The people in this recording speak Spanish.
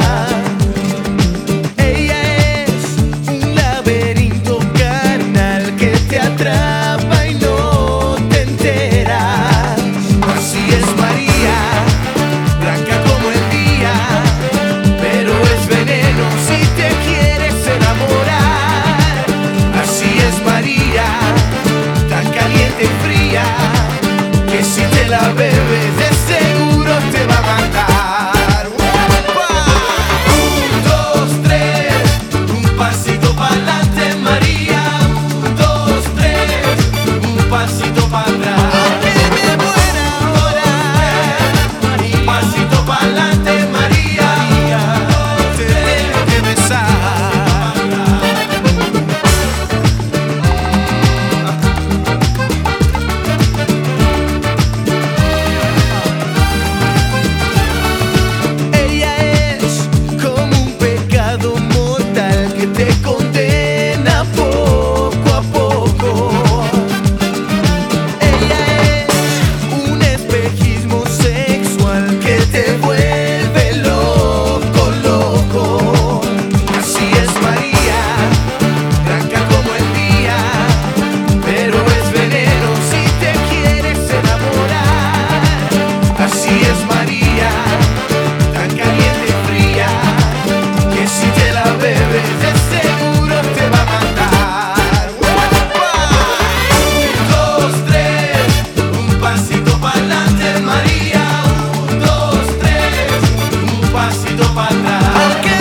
Ella es un laberinto carnal que te atrapa y no te enteras. Así es María, blanca como el día, pero es veneno si te quieres enamorar. Así es María, tan caliente y fría, que si te la bebes de seguro te va a matar. ¡Upa! Un, dos, tres, un pasito pa'lante María. Un, dos, tres, un pasito para atrás. Aunque me muera ahora, un pasito pa'lante María. Te tengo que besar. Ella es como un pecado mortal que te condena poco a poco. Ella es un espejismo sexual que te vuelve loco, loco. Así es María, blanca como el día, pero es veneno si te quieres enamorar. Así es María, tan caliente y fría, que si te la bebes de seguro te va a matar. ¡Upa! Un, dos, tres, un pasito pa'lante María. Un, dos, tres, un pasito para atrás.